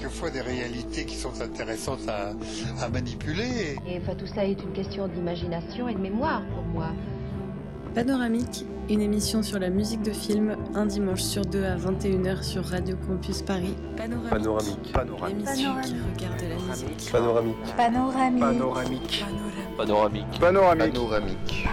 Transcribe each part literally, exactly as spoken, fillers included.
quelquefois des réalités qui sont intéressantes à, à manipuler. Et enfin, tout cela est une question d'imagination et de mémoire pour moi. Panoramique, une émission sur la musique de film, un dimanche sur deux à vingt et une heures sur Radio Campus Paris. Panoramique. Panoramique. Panoramique. L'émission qui regarde la musique. Panoramique. Panoramique. Panoramique. Panoramique. Panoramique. Panoramique.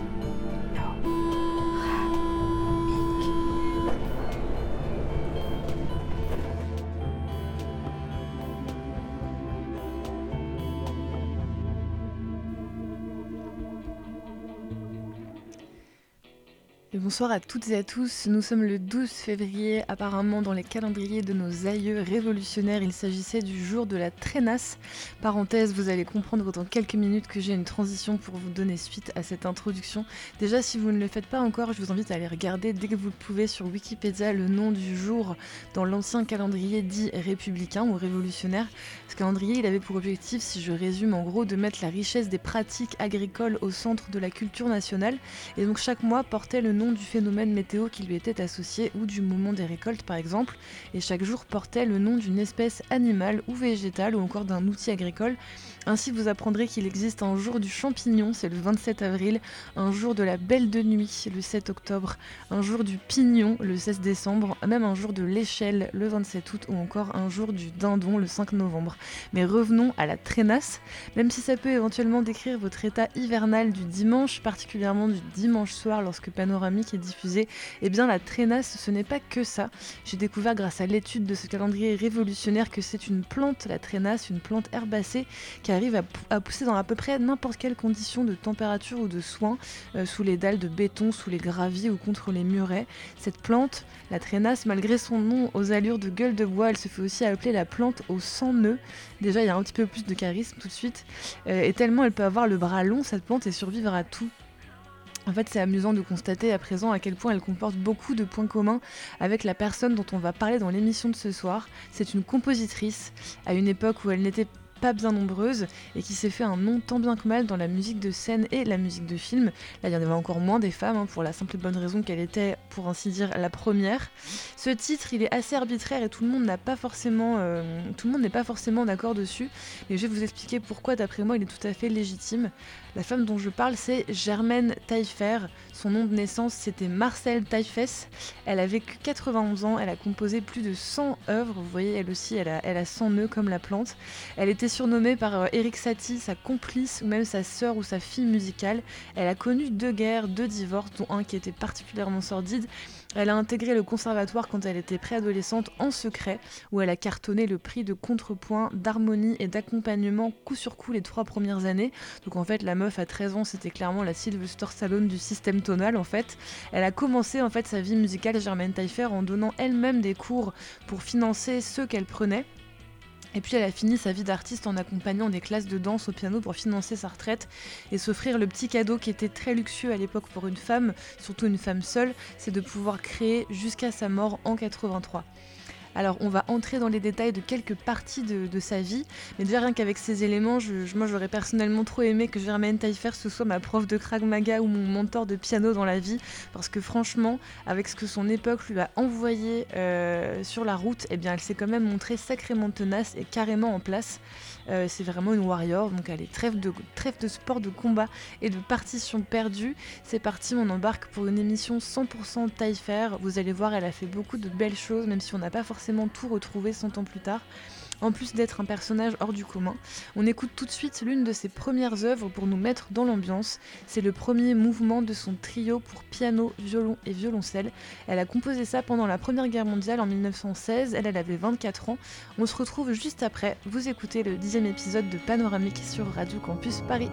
Et bonsoir à toutes et à tous, nous sommes le douze février, apparemment dans les calendriers de nos aïeux révolutionnaires, il s'agissait du jour de la traînasse. Parenthèse, vous allez comprendre dans quelques minutes que j'ai une transition pour vous donner suite à cette introduction. Déjà, si vous ne le faites pas encore, je vous invite à aller regarder dès que vous le pouvez sur Wikipédia le nom du jour dans l'ancien calendrier dit républicain ou révolutionnaire. Ce calendrier, il avait pour objectif, si je résume en gros, de mettre la richesse des pratiques agricoles au centre de la culture nationale. Et donc chaque mois portait le nom du phénomène météo qui lui était associé ou du moment des récoltes par exemple, et chaque jour portait le nom d'une espèce animale ou végétale ou encore d'un outil agricole. Ainsi vous apprendrez qu'il existe un jour du champignon, c'est le vingt-sept avril, un jour de la belle de nuit, le sept octobre, un jour du pignon, le seize décembre, même un jour de l'échelle, le vingt-sept août, ou encore un jour du dindon, le cinq novembre. Mais revenons à la traînasse, même si ça peut éventuellement décrire votre état hivernal du dimanche, particulièrement du dimanche soir lorsque Panoramique est diffusé, eh bien la traînasse ce n'est pas que ça. J'ai découvert grâce à l'étude de ce calendrier révolutionnaire que c'est une plante, la traînasse, une plante herbacée qui arrive à, p- à pousser dans à peu près n'importe quelle condition de température ou de soin, euh, sous les dalles de béton, sous les graviers ou contre les murets. Cette plante, la traînasse, malgré son nom aux allures de gueule de bois, elle se fait aussi appeler la plante aux cent nœuds. Déjà, il y a un petit peu plus de charisme tout de suite. Euh, et tellement elle peut avoir le bras long, cette plante, et survivre à tout. En fait, c'est amusant de constater à présent à quel point elle comporte beaucoup de points communs avec la personne dont on va parler dans l'émission de ce soir. C'est une compositrice, à une époque où elle n'était pas bien nombreuse et qui s'est fait un nom tant bien que mal dans la musique de scène et la musique de film. Là, il y en avait encore moins des femmes, hein, pour la simple et bonne raison qu'elle était, pour ainsi dire, la première. Ce titre, il est assez arbitraire et tout le monde n'a pas forcément, euh, tout le monde n'est pas forcément d'accord dessus. Mais je vais vous expliquer pourquoi, d'après moi, il est tout à fait légitime. La femme dont je parle, c'est Germaine Taillefer. Son nom de naissance, c'était Marcelle Taillefesse. Elle a vécu quatre-vingt-onze ans. Elle a composé plus de cent œuvres. Vous voyez, elle aussi, elle a, elle a cent nœuds comme la plante. Elle était surnommée par euh, Erik Satie, sa complice, ou même sa sœur ou sa fille musicale. Elle a connu deux guerres, deux divorces, dont un qui était particulièrement sordide. Elle a intégré le conservatoire quand elle était préadolescente en secret, où elle a cartonné le prix de contrepoint, d'harmonie et d'accompagnement coup sur coup les trois premières années. Donc en fait, la meuf à treize ans, c'était clairement la Sylvester Stallone du système tonal en fait. Elle a commencé en fait sa vie musicale, Germaine Taillefer, en donnant elle-même des cours pour financer ceux qu'elle prenait. Et puis elle a fini sa vie d'artiste en accompagnant des classes de danse au piano pour financer sa retraite et s'offrir le petit cadeau qui était très luxueux à l'époque pour une femme, surtout une femme seule, c'est de pouvoir créer jusqu'à sa mort en quatre-vingt-trois. Alors on va entrer dans les détails de quelques parties de, de sa vie, mais déjà rien qu'avec ces éléments, je, je, moi j'aurais personnellement trop aimé que Germaine Taillefer ce soit ma prof de Krav Maga ou mon mentor de piano dans la vie, parce que franchement, avec ce que son époque lui a envoyé euh, sur la route, eh bien elle s'est quand même montrée sacrément tenace et carrément en place. Euh, c'est vraiment une warrior, donc elle est trêve de, trêve de sport, de combat et de partition perdue. C'est parti, on embarque pour une émission cent pour cent Taillefer. Vous allez voir, elle a fait beaucoup de belles choses, même si on n'a pas forcément tout retrouvé cent ans plus tard. En plus d'être un personnage hors du commun, on écoute tout de suite l'une de ses premières œuvres pour nous mettre dans l'ambiance. C'est le premier mouvement de son trio pour piano, violon et violoncelle. Elle a composé ça pendant la Première Guerre mondiale en mille neuf cent seize, elle, elle avait vingt-quatre ans. On se retrouve juste après, vous écoutez le dixième épisode de Panoramique sur Radio Campus Paris.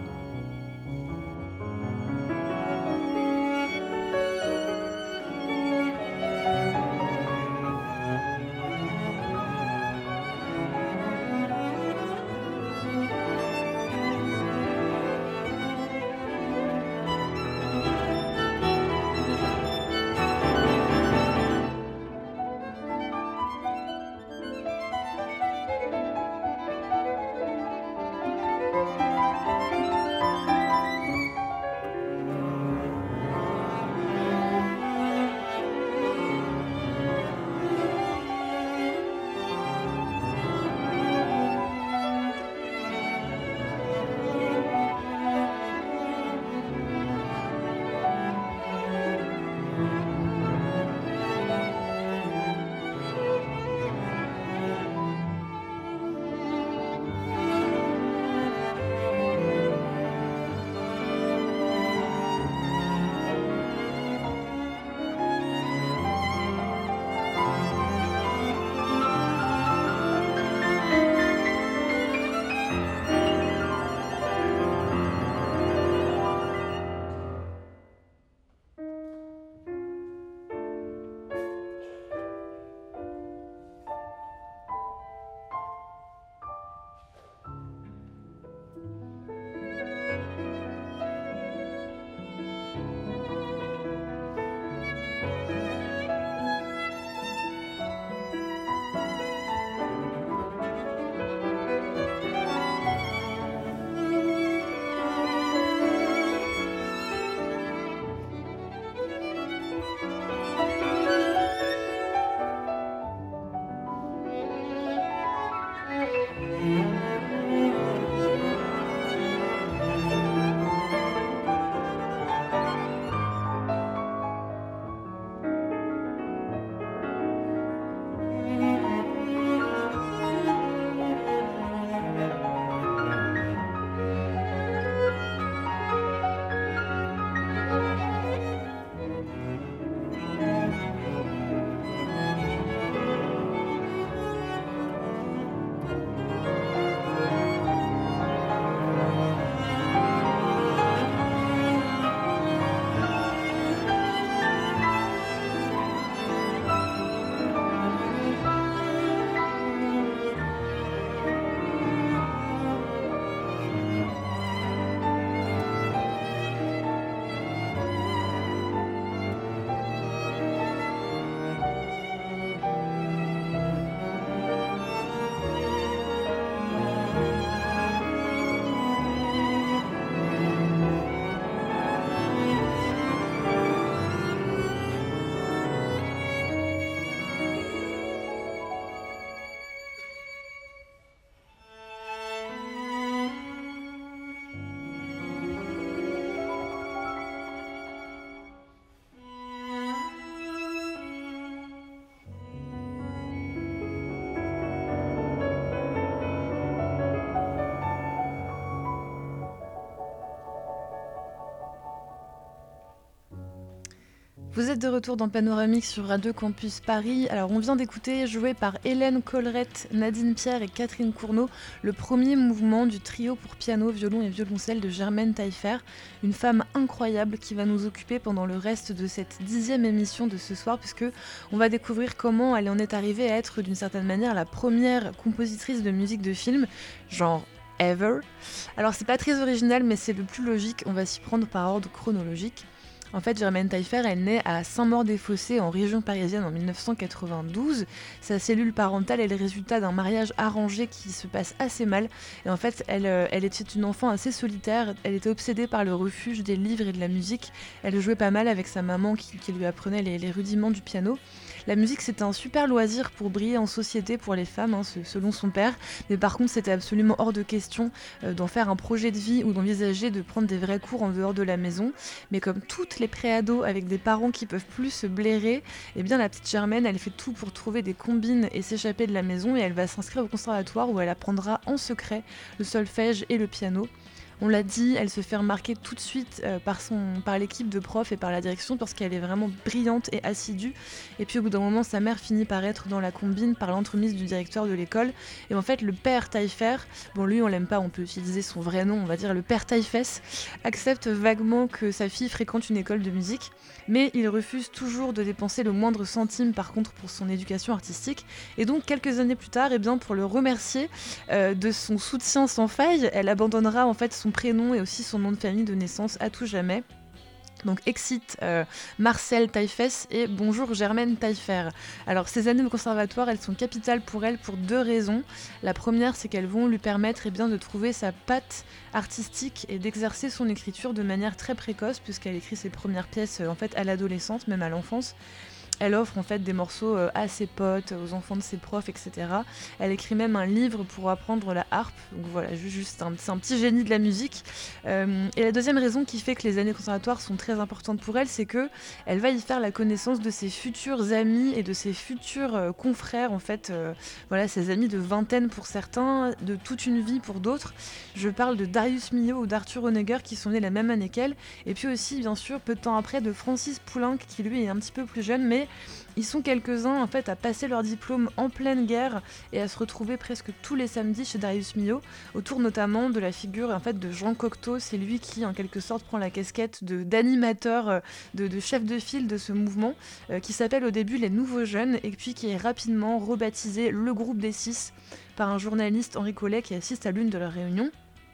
Vous êtes de retour dans Panoramique sur Radio Campus Paris. Alors on vient d'écouter, joué par Hélène Collerette, Nadine Pierre et Catherine Cournot, le premier mouvement du trio pour piano, violon et violoncelle de Germaine Taillefer, une femme incroyable qui va nous occuper pendant le reste de cette dixième émission de ce soir, puisque on va découvrir comment elle en est arrivée à être d'une certaine manière la première compositrice de musique de film, genre ever. Alors c'est pas très original, mais c'est le plus logique, on va s'y prendre par ordre chronologique. En fait, Germaine Taillefer, elle naît à Saint-Maur-des-Fossés, en région parisienne, en mille neuf cent quatre-vingt-douze. Sa cellule parentale est le résultat d'un mariage arrangé qui se passe assez mal. Et en fait, elle, elle était une enfant assez solitaire. Elle était obsédée par le refuge des livres et de la musique. Elle jouait pas mal avec sa maman qui, qui lui apprenait les, les rudiments du piano. La musique, c'était un super loisir pour briller en société pour les femmes, hein, selon son père. Mais par contre, c'était absolument hors de question euh, d'en faire un projet de vie ou d'envisager de prendre des vrais cours en dehors de la maison. Mais comme toutes les préados avec des parents qui peuvent plus se blairer, eh bien la petite Germaine, elle fait tout pour trouver des combines et s'échapper de la maison, et elle va s'inscrire au conservatoire où elle apprendra en secret le solfège et le piano. On l'a dit, elle se fait remarquer tout de suite euh, par, son, par l'équipe de profs et par la direction parce qu'elle est vraiment brillante et assidue. Et puis au bout d'un moment, sa mère finit par être dans la combine par l'entremise du directeur de l'école. Et en fait, le père Taillefer, bon lui on l'aime pas, on peut utiliser son vrai nom, on va dire le père Taillefesse, accepte vaguement que sa fille fréquente une école de musique, mais il refuse toujours de dépenser le moindre centime par contre pour son éducation artistique. Et donc quelques années plus tard, eh bien, pour le remercier euh, de son soutien sans faille, elle abandonnera en fait son prénom et aussi son nom de famille de naissance à tout jamais. Donc excite euh, Marcel Taillefesse et bonjour Germaine Taillefer. Alors ces années de conservatoire, elles sont capitales pour elle pour deux raisons. La première, c'est qu'elles vont lui permettre eh bien, de trouver sa patte artistique et d'exercer son écriture de manière très précoce, puisqu'elle écrit ses premières pièces euh, en fait à l'adolescence, même à l'enfance. Elle offre en fait des morceaux à ses potes, aux enfants de ses profs, et cetera. Elle écrit même un livre pour apprendre la harpe. Donc voilà, juste un, c'est un petit génie de la musique. Euh, et la deuxième raison qui fait que les années conservatoires sont très importantes pour elle, c'est que elle va y faire la connaissance de ses futurs amis et de ses futurs euh, confrères, en fait. Euh, voilà, ses amis de vingtaine pour certains, de toute une vie pour d'autres. Je parle de Darius Milhaud ou d'Arthur Honegger qui sont nés la même année qu'elle. Et puis aussi, bien sûr, peu de temps après, de Francis Poulenc qui lui est un petit peu plus jeune, mais ils sont quelques-uns en fait à passer leur diplôme en pleine guerre et à se retrouver presque tous les samedis chez Darius Milhaud, autour notamment de la figure en fait de Jean Cocteau. C'est lui qui en quelque sorte prend la casquette de, d'animateur, de, de chef de file de ce mouvement, euh, qui s'appelle au début les Nouveaux Jeunes et puis qui est rapidement rebaptisé le groupe des Six par un journaliste, Henri Collet, qui assiste à l'une de leurs réunions.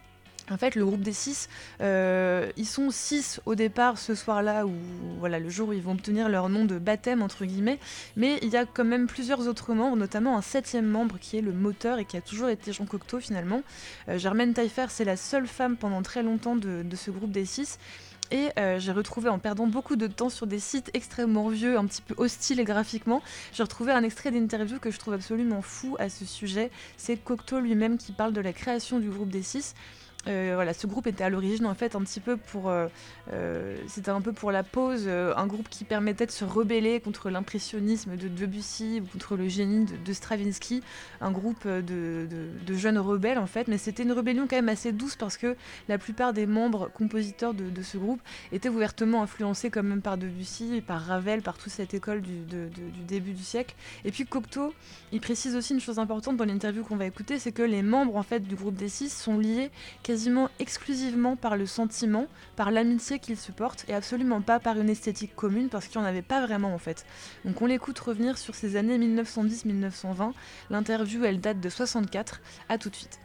En fait, le groupe des six, euh, ils sont six au départ ce soir-là, où, voilà, le jour où ils vont obtenir leur nom de baptême, entre guillemets, mais il y a quand même plusieurs autres membres, notamment un septième membre qui est le moteur et qui a toujours été Jean Cocteau finalement. Euh, Germaine Taillefer, c'est la seule femme pendant très longtemps de, de ce groupe des six. Et euh, j'ai retrouvé, en perdant beaucoup de temps sur des sites extrêmement vieux, un petit peu hostiles graphiquement, j'ai retrouvé un extrait d'interview que je trouve absolument fou à ce sujet. C'est Cocteau lui-même qui parle de la création du groupe des six. Euh, voilà, ce groupe était à l'origine en fait un petit peu pour, euh, euh, c'était un peu pour la pause, euh, un groupe qui permettait de se rebeller contre l'impressionnisme de Debussy ou contre le génie de, de Stravinsky, un groupe de, de, de jeunes rebelles en fait, mais c'était une rébellion quand même assez douce parce que la plupart des membres compositeurs de, de ce groupe étaient ouvertement influencés quand même par Debussy, par Ravel, par toute cette école du, de, de, du début du siècle. Et puis Cocteau, il précise aussi une chose importante dans l'interview qu'on va écouter, c'est que les membres en fait du groupe des six sont liés quasiment exclusivement par le sentiment, par l'amitié qu'ils se portent et absolument pas par une esthétique commune parce qu'il n'y en avait pas vraiment en fait. Donc on l'écoute revenir sur ces années mille neuf cent dix mille neuf cent vingt. L'interview elle date de soixante-quatre. À tout de suite.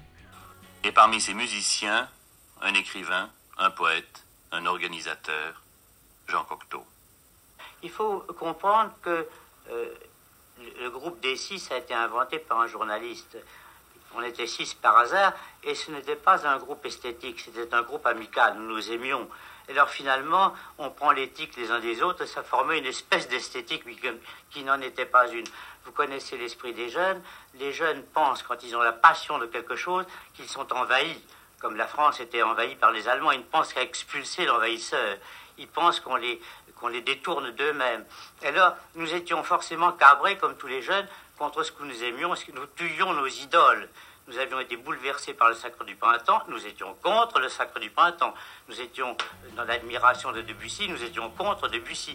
Et parmi ces musiciens, un écrivain, un poète, un organisateur, Jean Cocteau. Il faut comprendre que euh, le groupe des six a été inventé par un journaliste. On était six par hasard, et ce n'était pas un groupe esthétique, c'était un groupe amical, nous nous aimions. Et alors finalement, on prend l'éthique les uns des autres, et ça formait une espèce d'esthétique qui n'en était pas une. Vous connaissez l'esprit des jeunes, les jeunes pensent, quand ils ont la passion de quelque chose, qu'ils sont envahis. Comme la France était envahie par les Allemands, ils ne pensent qu'à expulser l'envahisseur. Ils pensent qu'on les, qu'on les détourne d'eux-mêmes. Et alors, nous étions forcément cabrés, comme tous les jeunes, contre ce que nous aimions, ce que nous tuions nos idoles. Nous avions été bouleversés par le sacre du printemps, nous étions contre le sacre du printemps. Nous étions dans l'admiration de Debussy, nous étions contre Debussy.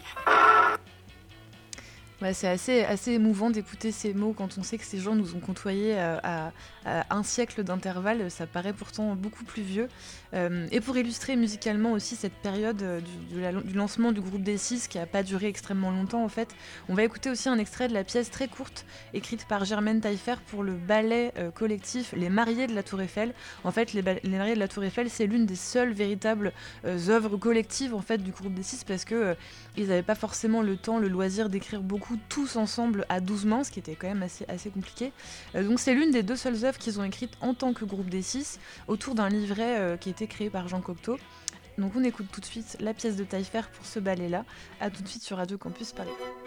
Ouais, c'est assez, assez émouvant d'écouter ces mots quand on sait que ces gens nous ont côtoyés à, à, à un siècle d'intervalle. Ça paraît pourtant beaucoup plus vieux. Euh, et pour illustrer musicalement aussi cette période du, du, la, du lancement du groupe D six qui n'a pas duré extrêmement longtemps en fait, on va écouter aussi un extrait de la pièce très courte écrite par Germaine Taillefer pour le ballet euh, collectif Les Mariés de la Tour Eiffel. En fait, les, ba- les Mariés de la Tour Eiffel, c'est l'une des seules véritables euh, œuvres collectives en fait, du groupe D six parce que euh, ils n'avaient pas forcément le temps, le loisir d'écrire beaucoup tous ensemble à douze mains, ce qui était quand même assez, assez compliqué. Euh, donc c'est l'une des deux seules œuvres qu'ils ont écrites en tant que groupe D six, autour d'un livret euh, qui a été créé par Jean Cocteau. Donc on écoute tout de suite la pièce de Taillefer pour ce ballet-là. A tout de suite sur Radio Campus Paris.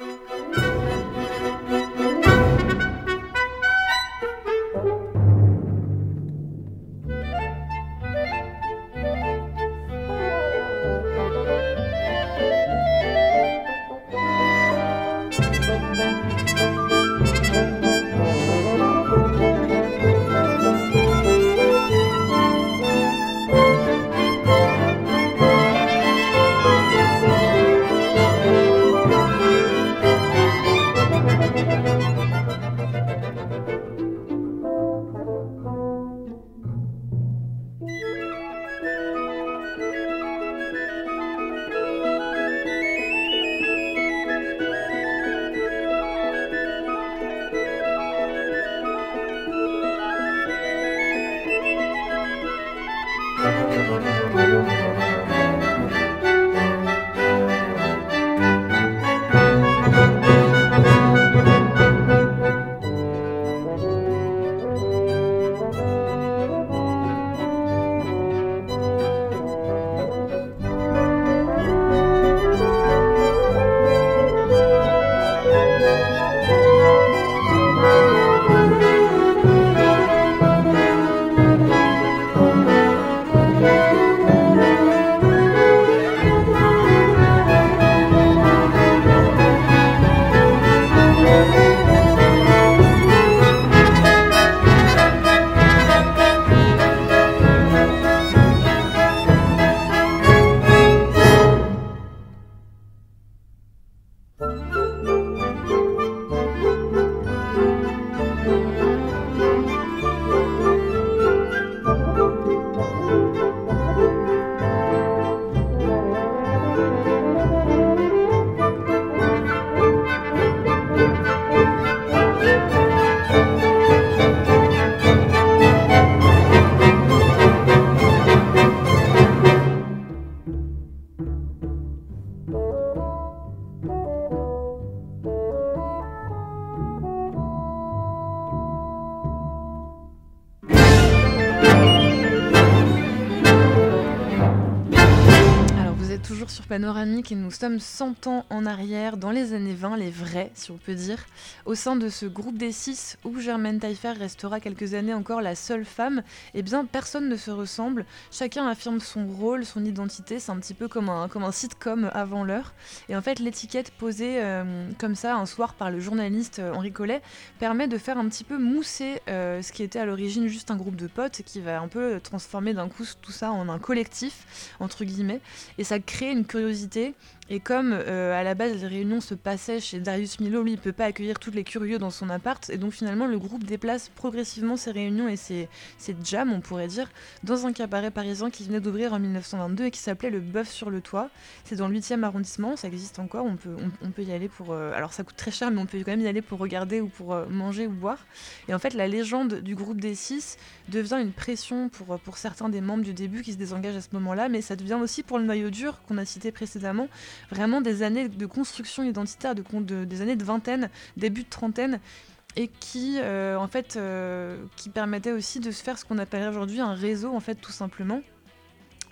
Panoramique et nous sommes cent ans en arrière, dans les années vingt, les vrais, si on peut dire, au sein de ce groupe des six où Germaine Taillefer restera quelques années encore la seule femme. Eh bien, personne ne se ressemble, chacun affirme son rôle, son identité, c'est un petit peu comme un, comme un sitcom avant l'heure. Et en fait, l'étiquette posée euh, comme ça un soir par le journaliste Henri Collet permet de faire un petit peu mousser euh, ce qui était à l'origine juste un groupe de potes qui va un peu transformer d'un coup tout ça en un collectif, entre guillemets, et ça crée une curiosité. Et comme euh, à la base les réunions se passaient chez Darius Milhaud, lui il peut pas accueillir tous les curieux dans son appart, et donc finalement le groupe déplace progressivement ses réunions et ses, ses jams, on pourrait dire, dans un cabaret parisien qui venait d'ouvrir en dix-neuf cent vingt-deux et qui s'appelait le Bœuf sur le Toit. C'est dans le huitième arrondissement, ça existe encore, on peut, on, on peut y aller pour... Euh, alors ça coûte très cher, mais on peut quand même y aller pour regarder ou pour euh, manger ou boire. Et en fait la légende du groupe des six devient une pression pour, pour certains des membres du début qui se désengagent à ce moment-là, mais ça devient aussi pour le noyau dur qu'on a cité précédemment, vraiment des années de construction identitaire, de, de, des années de vingtaine, début de trentaine, et qui, euh, en fait, euh, qui permettaient aussi de se faire ce qu'on appellerait aujourd'hui un réseau, en fait, tout simplement.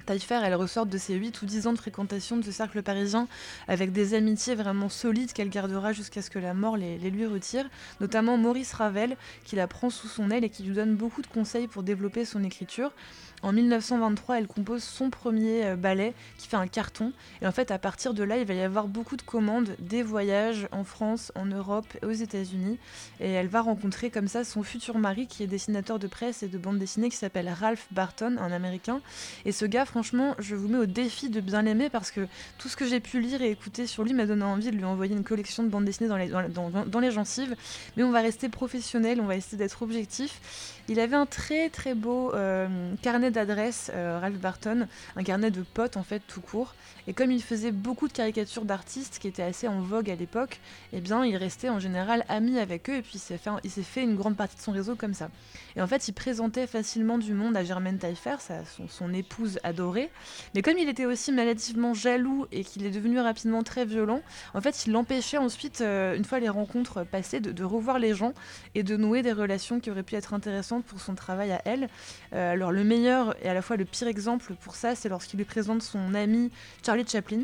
Taillefer, elle ressort de ses huit ou dix ans de fréquentation de ce cercle parisien avec des amitiés vraiment solides qu'elle gardera jusqu'à ce que la mort les, les lui retire, notamment Maurice Ravel, qui la prend sous son aile et qui lui donne beaucoup de conseils pour développer son écriture. En mille neuf cent vingt-trois, elle compose son premier euh, ballet qui fait un carton. Et en fait, à partir de là, il va y avoir beaucoup de commandes, des voyages en France, en Europe et aux États-Unis. Et elle va rencontrer comme ça son futur mari qui est dessinateur de presse et de bande dessinée qui s'appelle Ralph Barton, un Américain. Et ce gars, franchement, je vous mets au défi de bien l'aimer parce que tout ce que j'ai pu lire et écouter sur lui m'a donné envie de lui envoyer une collection de bandes dessinées dans les, dans, dans, dans les gencives. Mais on va rester professionnel, on va essayer d'être objectif. Il avait un très très beau euh, carnet d'adresses, euh, Ralph Barton, un carnet de potes en fait tout court. Et comme il faisait beaucoup de caricatures d'artistes qui étaient assez en vogue à l'époque, eh bien il restait en général ami avec eux et puis il s'est fait, il s'est fait une grande partie de son réseau comme ça. Et en fait il présentait facilement du monde à Germaine Taillefer, sa, son, son épouse adorée. Mais comme il était aussi maladivement jaloux et qu'il est devenu rapidement très violent, en fait il l'empêchait ensuite, euh, une fois les rencontres passées, de, de revoir les gens et de nouer des relations qui auraient pu être intéressantes pour son travail à elle. Euh, alors le meilleur et à la fois le pire exemple pour ça, c'est lorsqu'il lui présente son ami Charlie Chaplin,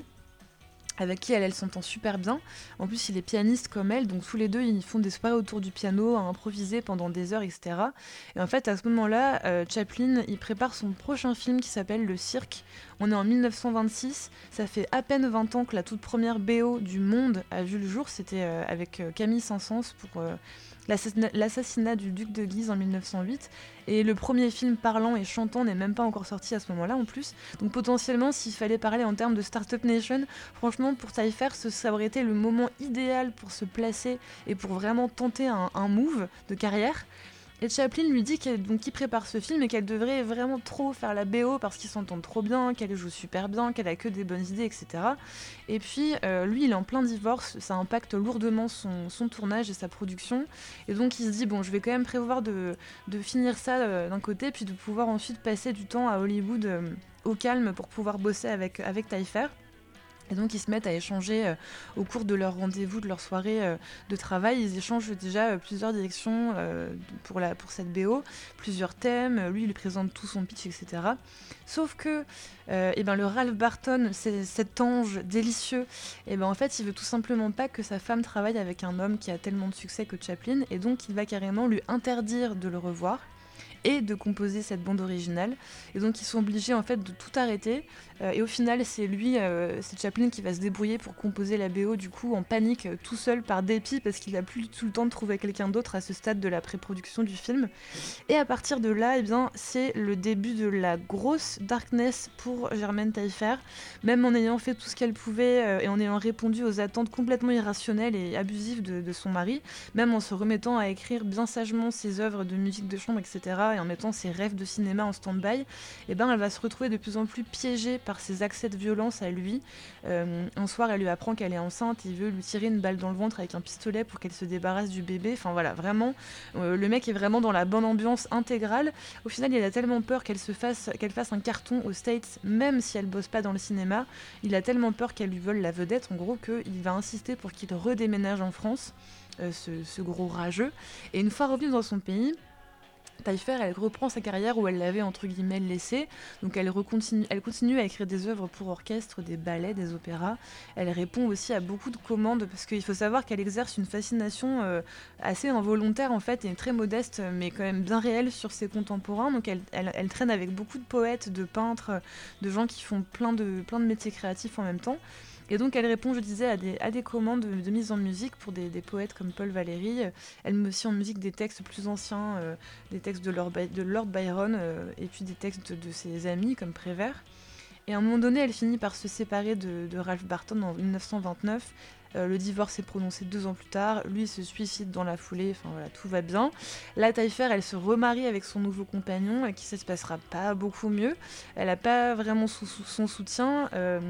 avec qui elle, elle s'entend super bien. En plus, il est pianiste comme elle, donc tous les deux, ils font des soirées autour du piano, à improviser pendant des heures, et cetera. Et en fait, à ce moment-là, euh, Chaplin, il prépare son prochain film qui s'appelle Le Cirque. On est en mille neuf cent vingt-six, ça fait à peine vingt ans que la toute première B O du monde a vu le jour, c'était euh, avec euh, Camille Saint-Saëns pour... Euh, l'assassinat du duc de Guise en mille neuf cent huit, et le premier film parlant et chantant n'est même pas encore sorti à ce moment-là en plus. Donc potentiellement, s'il fallait parler en termes de Startup Nation, franchement pour Taillefer, ça aurait été le moment idéal pour se placer et pour vraiment tenter un, un move de carrière. Et Chaplin lui dit qu'elle, donc, qu'il prépare ce film et qu'elle devrait vraiment trop faire la B O parce qu'ils s'entendent trop bien, qu'elle joue super bien, qu'elle a que des bonnes idées, et cetera. Et puis, euh, lui, il est en plein divorce, ça impacte lourdement son, son tournage et sa production. Et donc, il se dit, bon, je vais quand même prévoir de, de finir ça euh, d'un côté, puis de pouvoir ensuite passer du temps à Hollywood euh, au calme pour pouvoir bosser avec, avec Taillefer. Et donc ils se mettent à échanger euh, au cours de leur rendez-vous, de leur soirée euh, de travail. Ils échangent déjà euh, plusieurs directions euh, pour, la, pour cette B O, plusieurs thèmes. Lui, il lui présente tout son pitch, et cetera. Sauf que euh, eh ben, le Ralph Barton, c'est cet ange délicieux, et ben, en fait, il veut tout simplement pas que sa femme travaille avec un homme qui a tellement de succès que Chaplin. Et donc il va carrément lui interdire de le revoir et de composer cette bande originale. Et donc ils sont obligés en fait de tout arrêter. Euh, et au final, c'est lui, euh, c'est Chaplin qui va se débrouiller pour composer la B O du coup en panique, euh, tout seul par dépit parce qu'il n'a plus tout le temps de trouver quelqu'un d'autre à ce stade de la pré-production du film. Et à partir de là, eh bien, c'est le début de la grosse darkness pour Germaine Taillefer, même en ayant fait tout ce qu'elle pouvait euh, et en ayant répondu aux attentes complètement irrationnelles et abusives de, de son mari, même en se remettant à écrire bien sagement ses œuvres de musique de chambre, et cetera, et en mettant ses rêves de cinéma en stand-by, eh ben, elle va se retrouver de plus en plus piégée par ses accès de violence à lui. Euh, un soir, elle lui apprend qu'elle est enceinte, il veut lui tirer une balle dans le ventre avec un pistolet pour qu'elle se débarrasse du bébé. Enfin voilà, vraiment, euh, le mec est vraiment dans la bonne ambiance intégrale. Au final, il a tellement peur qu'elle se fasse, qu'elle fasse un carton aux States, même si elle bosse pas dans le cinéma. Il a tellement peur qu'elle lui vole la vedette, en gros, qu'il va insister pour qu'il redéménage en France, euh, ce, ce gros rageux. Et une fois revenu dans son pays, Taillefer, elle reprend sa carrière où elle l'avait entre guillemets laissée, donc elle, recontinue, elle continue à écrire des œuvres pour orchestre, des ballets, des opéras. Elle répond aussi à beaucoup de commandes parce qu'il faut savoir qu'elle exerce une fascination euh, assez involontaire en fait et très modeste mais quand même bien réelle sur ses contemporains. Donc elle, elle, elle traîne avec beaucoup de poètes, de peintres, de gens qui font plein de, plein de métiers créatifs en même temps. Et donc elle répond, je disais, à des, à des commandes de, de mise en musique pour des, des poètes comme Paul Valéry. Elle met aussi en musique des textes plus anciens, euh, des textes de Lord, By- de Lord Byron, euh, et puis des textes de, de ses amis comme Prévert. Et à un moment donné, elle finit par se séparer de, de Ralph Barton en dix-neuf cent vingt-neuf. Euh, le divorce est prononcé deux ans plus tard. Lui se suicide dans la foulée. Enfin voilà, tout va bien. La Taillefer, elle se remarie avec son nouveau compagnon, avec qui ça se passera pas beaucoup mieux. Elle n'a pas vraiment sous, sous son soutien. Euh,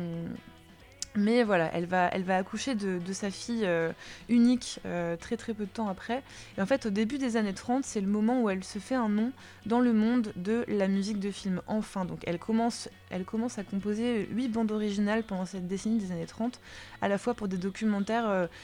Mais voilà, elle va, elle va accoucher de, de sa fille euh, unique euh, très très peu de temps après. Et en fait, au début des années trente, c'est le moment où elle se fait un nom dans le monde de la musique de film, enfin. Donc elle commence, elle commence à composer huit bandes originales pendant cette décennie des années trente, à la fois pour des documentaires... Euh,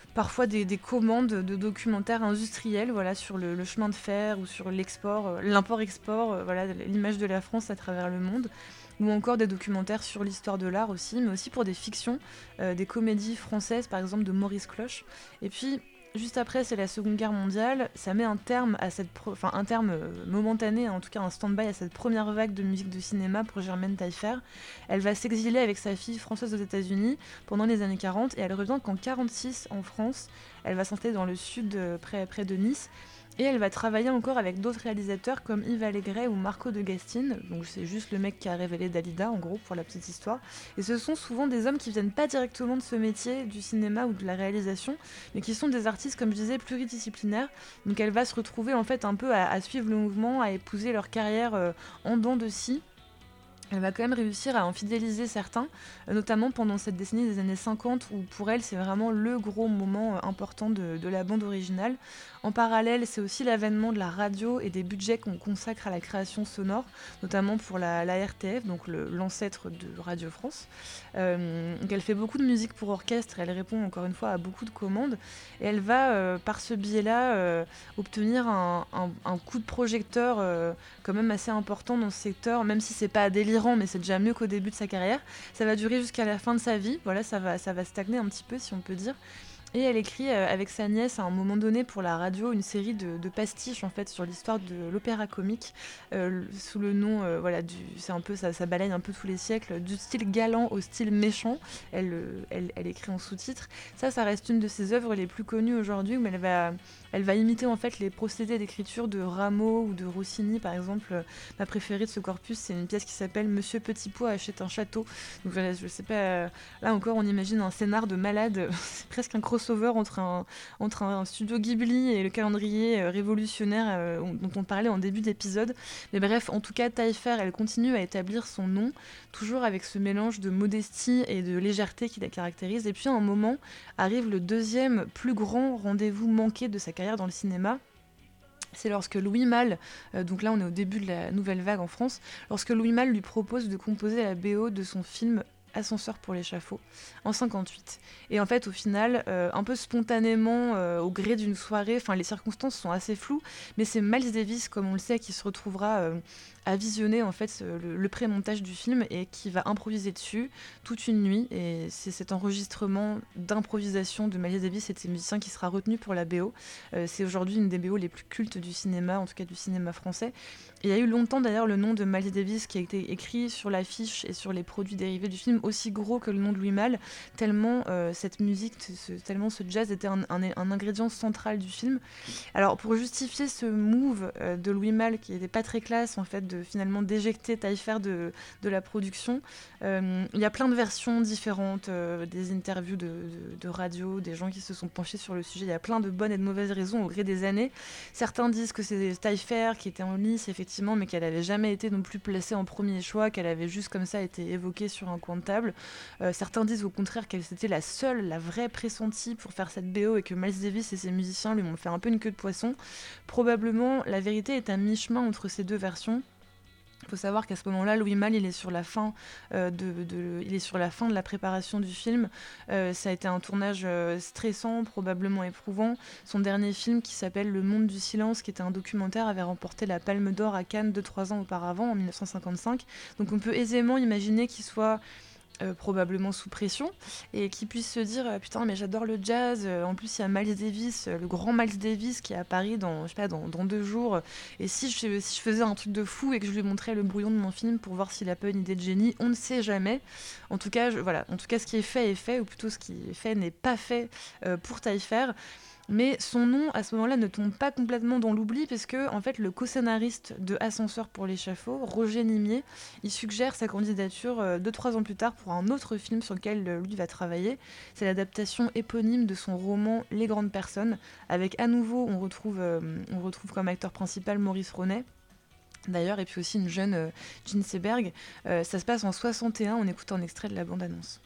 parfois des, des commandes de documentaires industriels, voilà, sur le, le chemin de fer ou sur l'export, euh, l'import-export, euh, voilà, l'image de la France à travers le monde, ou encore des documentaires sur l'histoire de l'art aussi, mais aussi pour des fictions, euh, des comédies françaises, par exemple de Maurice Cloche. Et puis, juste après, c'est la Seconde Guerre mondiale, ça met un terme à cette, pro- enfin un terme euh, momentané, en tout cas un stand-by à cette première vague de musique de cinéma pour Germaine Taillefer. Elle va s'exiler avec sa fille française aux États-Unis pendant les années quarante et elle revient qu'en quarante-six en France. Elle va s'installer dans le sud, euh, près, près de Nice. Et elle va travailler encore avec d'autres réalisateurs comme Yves Allégret ou Marco de Gastine. Donc c'est juste le mec qui a révélé Dalida, en gros, pour la petite histoire. Et ce sont souvent des hommes qui viennent pas directement de ce métier, du cinéma ou de la réalisation, mais qui sont des artistes, comme je disais, pluridisciplinaires. Donc elle va se retrouver en fait un peu à, à suivre le mouvement, à épouser leur carrière euh, en dents de scie. Elle va quand même réussir à en fidéliser certains, euh, notamment pendant cette décennie des années cinquante, où pour elle c'est vraiment le gros moment euh, important de, de la bande originale. En parallèle, c'est aussi l'avènement de la radio et des budgets qu'on consacre à la création sonore, notamment pour la, la R T F, donc le, l'ancêtre de Radio France. Euh, donc elle fait beaucoup de musique pour orchestre, elle répond encore une fois à beaucoup de commandes, et elle va euh, par ce biais-là euh, obtenir un, un, un coup de projecteur euh, quand même assez important dans ce secteur, même si c'est pas délirant, mais c'est déjà mieux qu'au début de sa carrière. Ça va durer jusqu'à la fin de sa vie, voilà, ça va, ça va stagner un petit peu si on peut dire. Et elle écrit euh, avec sa nièce à un moment donné pour la radio une série de, de pastiches en fait sur l'histoire de l'opéra comique euh, sous le nom euh, voilà du c'est un peu ça, ça balaye un peu tous les siècles du style galant au style méchant. Elle, euh, elle, elle écrit en sous-titres. Ça, ça reste une de ses œuvres les plus connues aujourd'hui où elle va elle va imiter en fait les procédés d'écriture de Rameau ou de Rossini par exemple. Ma préférée de ce corpus, c'est une pièce qui s'appelle Monsieur Petit Pois achète un château. Donc voilà, je sais pas. Euh, là encore, on imagine un scénar de malade. C'est presque un crossover entre un, entre un studio Ghibli et le calendrier euh, révolutionnaire euh, dont on parlait en début d'épisode. Mais bref, en tout cas, Taillefer, elle continue à établir son nom, toujours avec ce mélange de modestie et de légèreté qui la caractérise. Et puis à un moment, arrive le deuxième plus grand rendez-vous manqué de sa carrière dans le cinéma. C'est lorsque Louis Malle, euh, donc là on est au début de la nouvelle vague en France, lorsque Louis Malle lui propose de composer la B O de son film Ascenseur pour l'échafaud, en cinquante-huit. Et en fait, au final, euh, un peu spontanément, euh, au gré d'une soirée, enfin les circonstances sont assez floues, mais c'est Miles Davis, comme on le sait, qui se retrouvera euh, à visionner en fait le, le pré-montage du film et qui va improviser dessus toute une nuit. Et c'est cet enregistrement d'improvisation de Miles Davis et de ses musiciens qui sera retenu pour la B O. Euh, c'est aujourd'hui une des B O les plus cultes du cinéma, en tout cas du cinéma français. Et il y a eu longtemps d'ailleurs le nom de Miles Davis qui a été écrit sur l'affiche et sur les produits dérivés du film, aussi gros que le nom de Louis Malle, tellement euh, cette musique, ce, tellement ce jazz était un, un, un ingrédient central du film. Alors pour justifier ce move euh, de Louis Malle qui n'était pas très classe en fait, de finalement d'éjecter Taillefer de, de la production, euh, il y a plein de versions différentes, euh, des interviews de, de, de radio, des gens qui se sont penchés sur le sujet, il y a plein de bonnes et de mauvaises raisons au gré des années. Certains disent que c'est Taillefer qui était en lice effectivement, mais qu'elle n'avait jamais été non plus placée en premier choix, qu'elle avait juste comme ça été évoquée sur un coin de table. Euh, certains disent au contraire qu'elle était la seule, la vraie pressentie pour faire cette B O et que Miles Davis et ses musiciens lui ont fait un peu une queue de poisson. Probablement, la vérité est à mi-chemin entre ces deux versions. Il faut savoir qu'à ce moment-là, Louis Malle, il est sur la fin, euh, de, de, il est sur la fin de la préparation du film. Euh, ça a été un tournage euh, stressant, probablement éprouvant. Son dernier film, qui s'appelle Le Monde du Silence, qui était un documentaire, avait remporté la Palme d'Or à Cannes deux trois ans auparavant, en mille neuf cent cinquante-cinq. Donc on peut aisément imaginer qu'il soit Euh, probablement sous pression, et qui puisse se dire euh, putain mais j'adore le jazz, euh, en plus il y a Miles Davis, euh, le grand Miles Davis qui est à Paris dans, je sais pas, dans, dans deux jours, et si je, si je faisais un truc de fou et que je lui montrais le brouillon de mon film pour voir s'il a pas une idée de génie, on ne sait jamais. En tout cas, je, voilà, en tout cas ce qui est fait est fait, ou plutôt ce qui est fait n'est pas fait euh, pour Taillefer. Mais son nom, à ce moment-là, ne tombe pas complètement dans l'oubli, parce que, en fait, le co-scénariste de Ascenseur pour l'échafaud, Roger Nimier, il suggère sa candidature euh, deux, trois ans plus tard pour un autre film sur lequel euh, lui va travailler. C'est l'adaptation éponyme de son roman Les Grandes Personnes, avec à nouveau, on retrouve, euh, on retrouve comme acteur principal Maurice Ronet, d'ailleurs, et puis aussi une jeune euh, Jean Seberg. Euh, ça se passe en soixante et un, on écoute un extrait de la bande-annonce.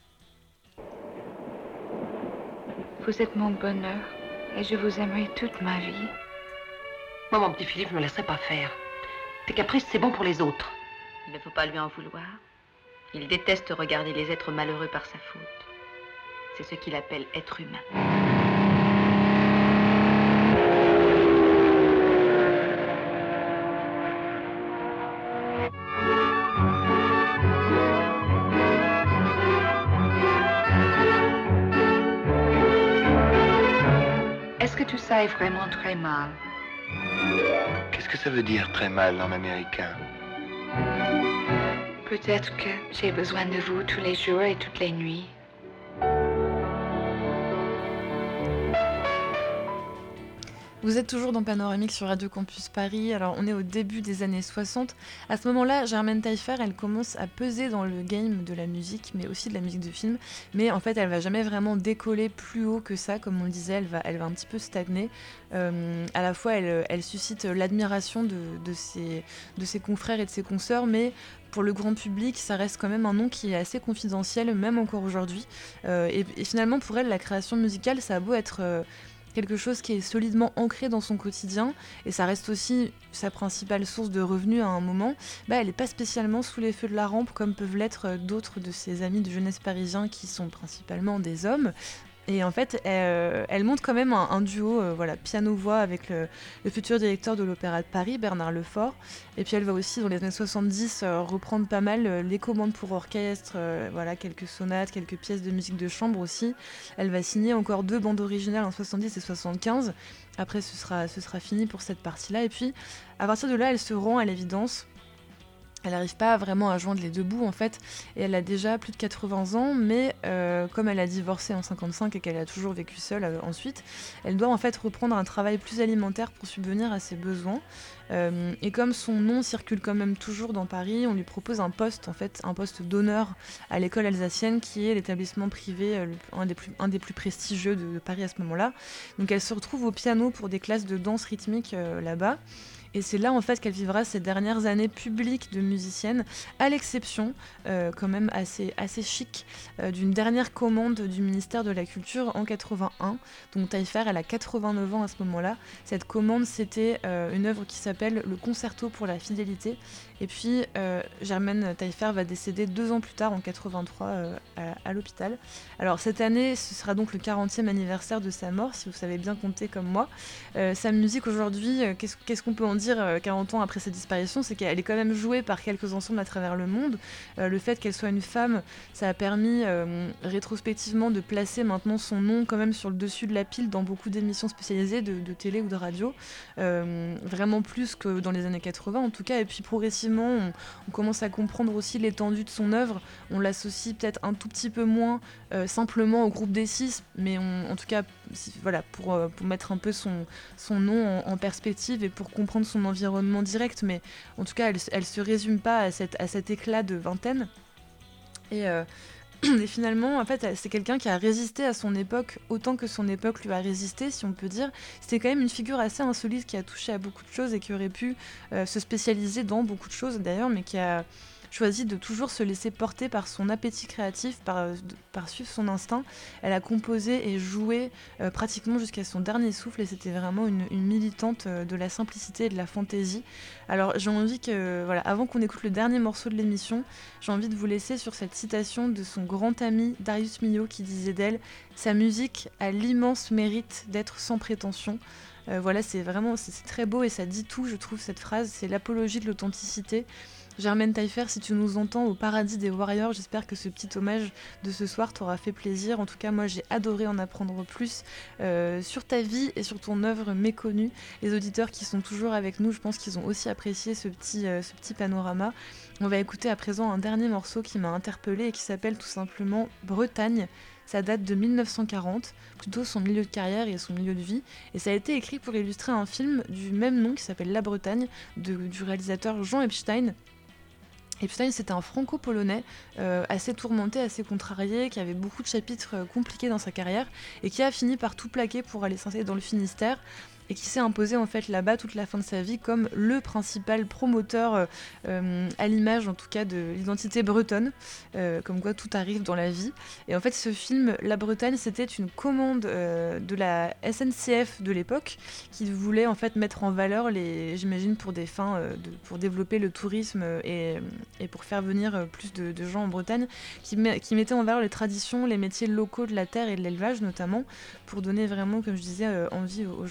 Vous êtes mon bonheur. Et je vous aimerai toute ma vie. Moi, mon petit Philippe, je ne me laisserai pas faire. Tes caprices, c'est bon pour les autres. Il ne faut pas lui en vouloir. Il déteste regarder les êtres malheureux par sa faute. C'est ce qu'il appelle être humain. travaille vraiment très mal. Qu'est-ce que ça veut dire très mal en américain? Peut-être que j'ai besoin de vous tous les jours et toutes les nuits. Vous êtes toujours dans Panoramique sur Radio Campus Paris. Alors, on est au début des années soixante. À ce moment-là, Germaine Taillefer, elle commence à peser dans le game de la musique, mais aussi de la musique de film. Mais en fait, elle va jamais vraiment décoller plus haut que ça. Comme on le disait, elle va, elle va un petit peu stagner. Euh, à la fois, elle, elle suscite l'admiration de, de, ses, de ses confrères et de ses consoeurs, mais pour le grand public, ça reste quand même un nom qui est assez confidentiel, même encore aujourd'hui. Euh, et, et finalement, pour elle, la création musicale, ça a beau être... Euh, quelque chose qui est solidement ancré dans son quotidien, et ça reste aussi sa principale source de revenus à un moment, bah elle n'est pas spécialement sous les feux de la rampe comme peuvent l'être d'autres de ses amis de jeunesse parisiens qui sont principalement des hommes. Et en fait, elle, elle monte quand même un, un duo euh, voilà, piano-voix avec le, le futur directeur de l'Opéra de Paris, Bernard Lefort. Et puis elle va aussi, dans les années soixante-dix, euh, reprendre pas mal euh, les commandes pour orchestre, euh, voilà, quelques sonates, quelques pièces de musique de chambre aussi. Elle va signer encore deux bandes originales en soixante-dix et soixante-quinze. Après, ce sera, ce sera fini pour cette partie-là. Et puis, à partir de là, elle se rend à l'évidence. Elle n'arrive pas vraiment à joindre les deux bouts en fait, et elle a déjà plus de quatre-vingts ans, mais euh, comme elle a divorcé en cinquante-cinq et qu'elle a toujours vécu seule euh, ensuite, elle doit en fait reprendre un travail plus alimentaire pour subvenir à ses besoins. Euh, et comme son nom circule quand même toujours dans Paris, on lui propose un poste, en fait, un poste d'honneur à l'école alsacienne, qui est l'établissement privé, euh, un, des plus, un des plus prestigieux de, de Paris à ce moment-là. Donc elle se retrouve au piano pour des classes de danse rythmique euh, là-bas. Et c'est là en fait qu'elle vivra ses dernières années publiques de musicienne, à l'exception, euh, quand même assez, assez chic, euh, d'une dernière commande du ministère de la Culture en quatre-vingt-un. Donc Taillefer, elle a quatre-vingt-neuf ans à ce moment-là. Cette commande, c'était euh, une œuvre qui s'appelle Le Concerto pour la fidélité. Et puis euh, Germaine Taillefer va décéder deux ans plus tard, en quatre-vingt-trois, euh, à, à l'hôpital. Alors cette année, ce sera donc le quarantième anniversaire de sa mort, si vous savez bien compter comme moi. Euh, sa musique aujourd'hui, euh, qu'est-ce, qu'est-ce qu'on peut en dire quarante ans après sa disparition, c'est qu'elle est quand même jouée par quelques ensembles à travers le monde. Euh, le fait qu'elle soit une femme, ça a permis euh, rétrospectivement de placer maintenant son nom quand même sur le dessus de la pile dans beaucoup d'émissions spécialisées de, de télé ou de radio, euh, vraiment plus que dans les années quatre-vingts en tout cas. Et puis progressivement, on, on commence à comprendre aussi l'étendue de son œuvre. On l'associe peut-être un tout petit peu moins euh, simplement au groupe D six, mais on, en tout cas, si, voilà, pour, euh, pour mettre un peu son, son nom en, en perspective et pour comprendre son environnement direct, mais en tout cas elle, elle se résume pas à, cette, à cet éclat de vingtaine. Et, euh, et finalement, en fait, c'est quelqu'un qui a résisté à son époque autant que son époque lui a résisté, si on peut dire. C'était quand même une figure assez insolite qui a touché à beaucoup de choses et qui aurait pu euh, se spécialiser dans beaucoup de choses d'ailleurs, mais qui a choisi de toujours se laisser porter par son appétit créatif, par, par suivre son instinct. Elle a composé et joué euh, pratiquement jusqu'à son dernier souffle, et c'était vraiment une, une militante euh, de la simplicité et de la fantaisie. Alors j'ai envie que, voilà, avant qu'on écoute le dernier morceau de l'émission, j'ai envie de vous laisser sur cette citation de son grand ami Darius Milhaud qui disait d'elle « Sa musique a l'immense mérite d'être sans prétention ». Euh, voilà, c'est vraiment, c'est, c'est très beau et ça dit tout, je trouve, cette phrase. C'est l'apologie de l'authenticité. Germaine Taillefer, si tu nous entends au paradis des Warriors, j'espère que ce petit hommage de ce soir t'aura fait plaisir. En tout cas, moi, j'ai adoré en apprendre plus euh, sur ta vie et sur ton œuvre méconnue. Les auditeurs qui sont toujours avec nous, je pense qu'ils ont aussi apprécié ce petit, euh, ce petit panorama. On va écouter à présent un dernier morceau qui m'a interpellée et qui s'appelle tout simplement Bretagne. Ça date de mille neuf cent quarante, plutôt son milieu de carrière et son milieu de vie. Et ça a été écrit pour illustrer un film du même nom qui s'appelle La Bretagne, de, du réalisateur Jean Epstein. Epstein, c'était un franco-polonais euh, assez tourmenté, assez contrarié, qui avait beaucoup de chapitres euh, compliqués dans sa carrière et qui a fini par tout plaquer pour aller s'installer dans le Finistère, et qui s'est imposé en fait là-bas toute la fin de sa vie comme le principal promoteur, euh, euh, à l'image en tout cas de l'identité bretonne, euh, comme quoi tout arrive dans la vie. Et en fait ce film La Bretagne, c'était une commande euh, de la S N C F de l'époque qui voulait en fait mettre en valeur les, j'imagine pour des fins euh, de, pour développer le tourisme et, et pour faire venir plus de, de gens en Bretagne, qui, met, qui mettait en valeur les traditions, les métiers locaux de la terre et de l'élevage notamment, pour donner vraiment, comme je disais, euh, envie aux gens d'aller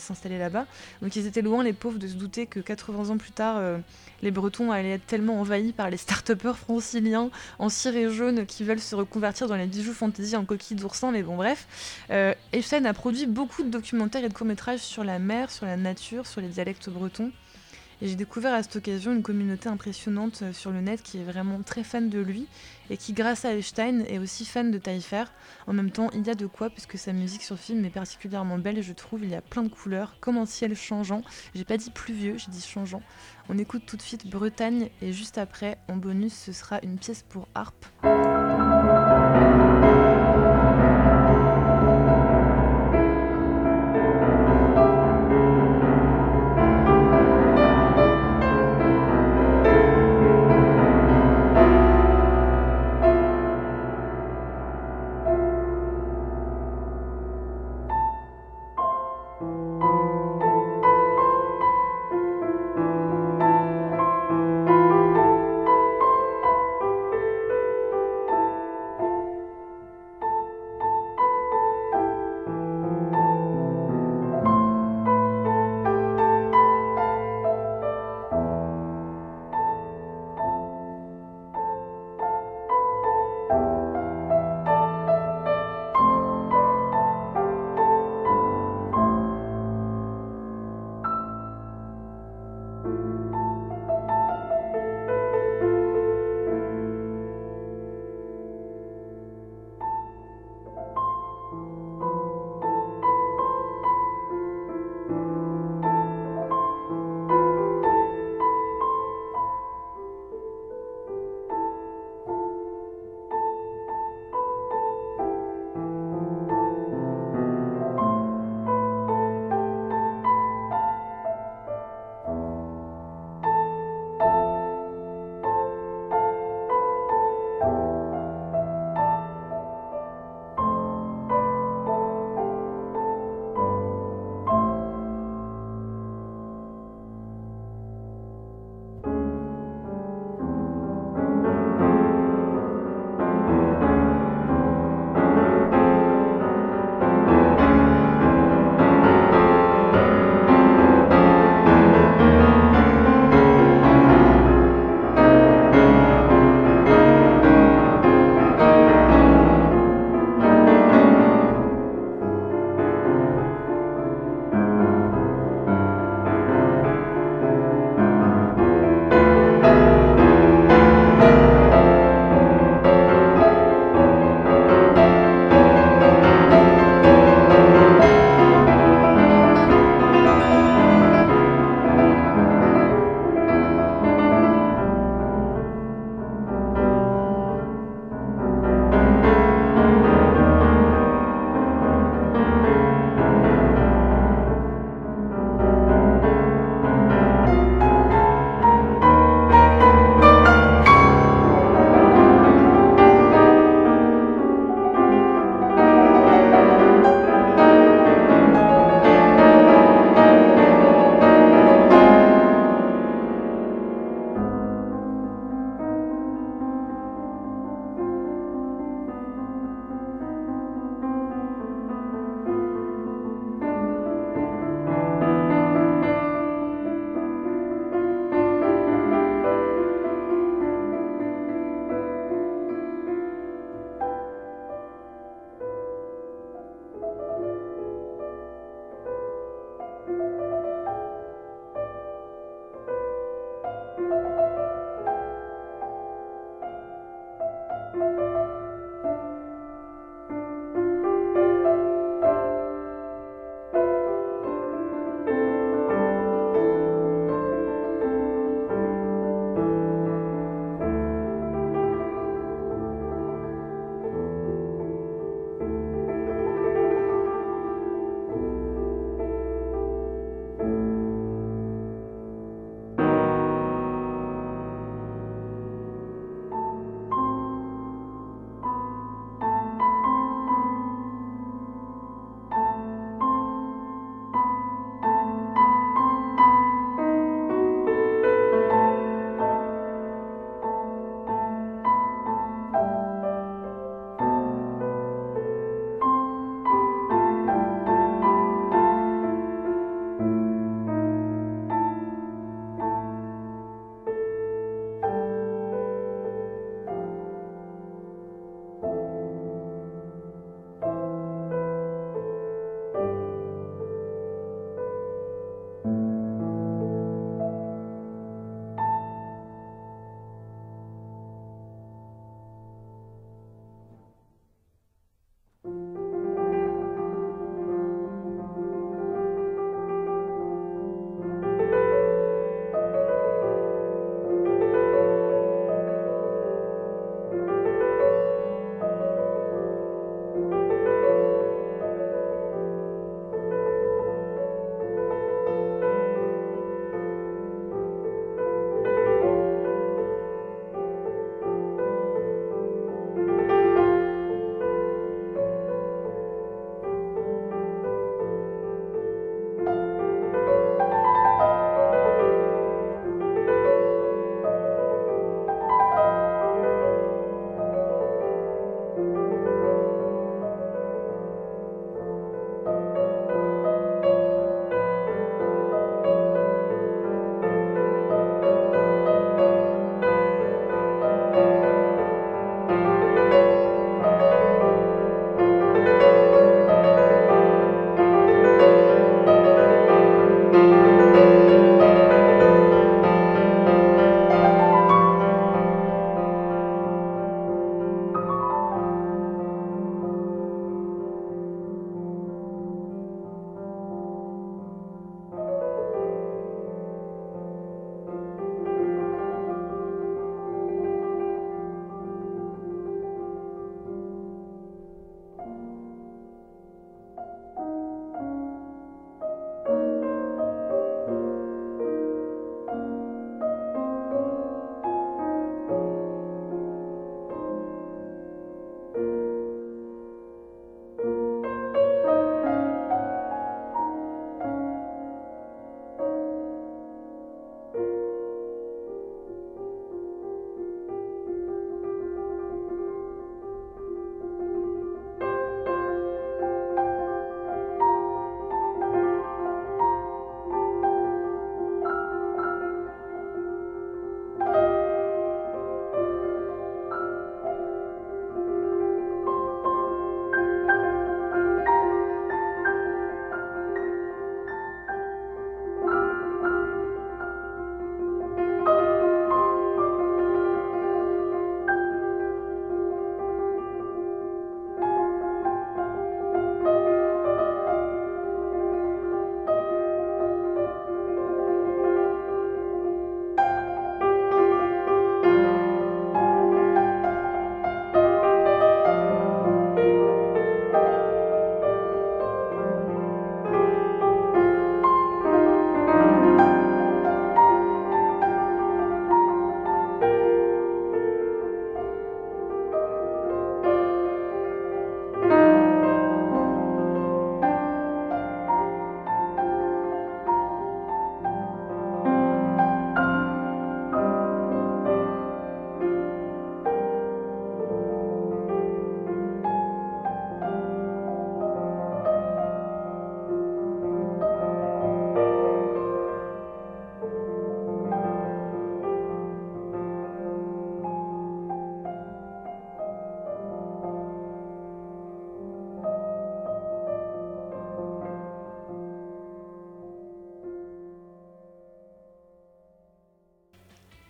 s'installer là-bas. Donc ils étaient loin, les pauvres, de se douter que quatre-vingts ans plus tard, euh, les Bretons allaient être tellement envahis par les start-upers franciliens en ciré jaune qui veulent se reconvertir dans les bijoux fantasy en coquilles d'oursin, mais bon bref. Euh, Epstein a produit beaucoup de documentaires et de courts-métrages sur la mer, sur la nature, sur les dialectes bretons. Et j'ai découvert à cette occasion une communauté impressionnante sur le net qui est vraiment très fan de lui et qui, grâce à Epstein, est aussi fan de Taillefer. En même temps, il y a de quoi, puisque sa musique sur film est particulièrement belle, je trouve. Il y a plein de couleurs, comme un ciel changeant. J'ai pas dit pluvieux, j'ai dit changeant. On écoute tout de suite Bretagne, et juste après, en bonus, ce sera une pièce pour harpe.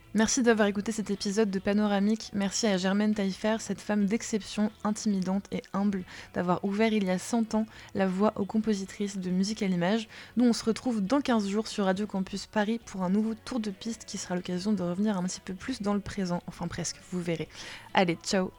Merci d'avoir écouté cet épisode de Panoramique. Merci à Germaine Taillefer, cette femme d'exception, intimidante et humble, d'avoir ouvert il y a cent ans la voie aux compositrices de musique à l'image. Nous, on se retrouve dans quinze jours sur Radio Campus Paris pour un nouveau tour de piste qui sera l'occasion de revenir un petit peu plus dans le présent. Enfin presque, vous verrez. Allez, ciao.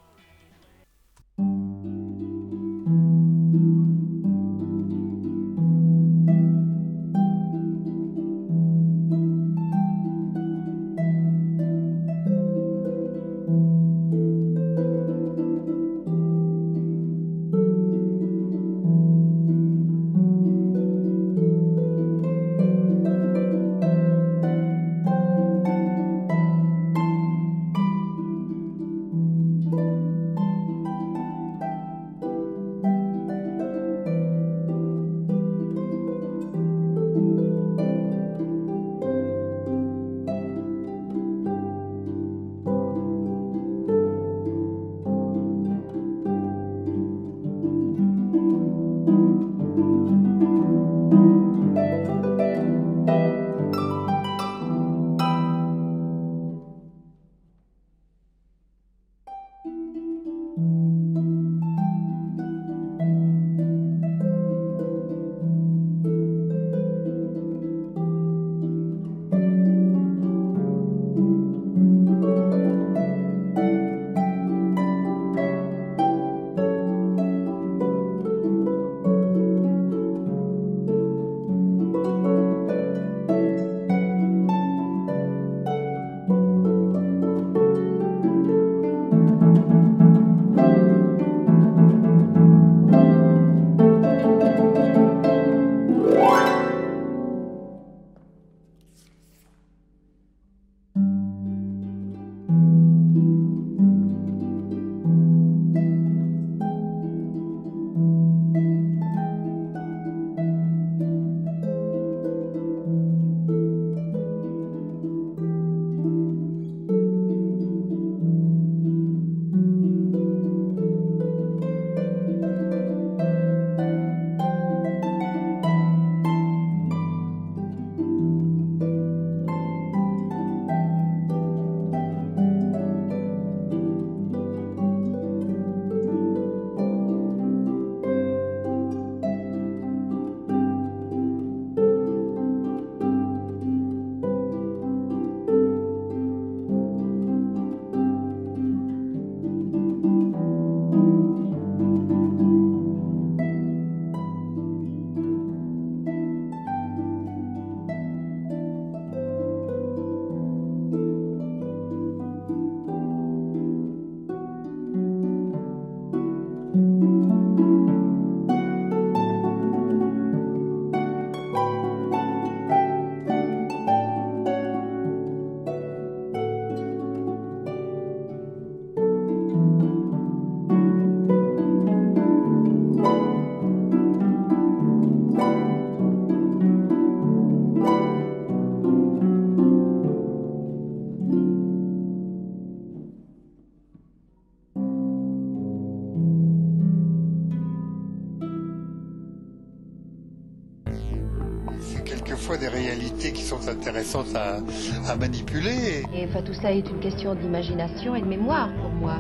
Quelquefois des réalités qui sont intéressantes à, à manipuler. Et enfin, tout cela est une question d'imagination et de mémoire pour moi.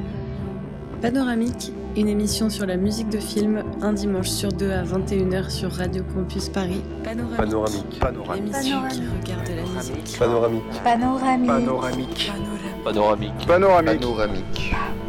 Panoramique, une émission sur la musique de film, un dimanche sur deux à vingt et une heures sur Radio Campus Paris. Panoramique. Panoramique. Panoramique. L'émission qui regarde la musique. Panoramique. Panoramique. Panoramique. Panoramique. Panoramique. Panoramique.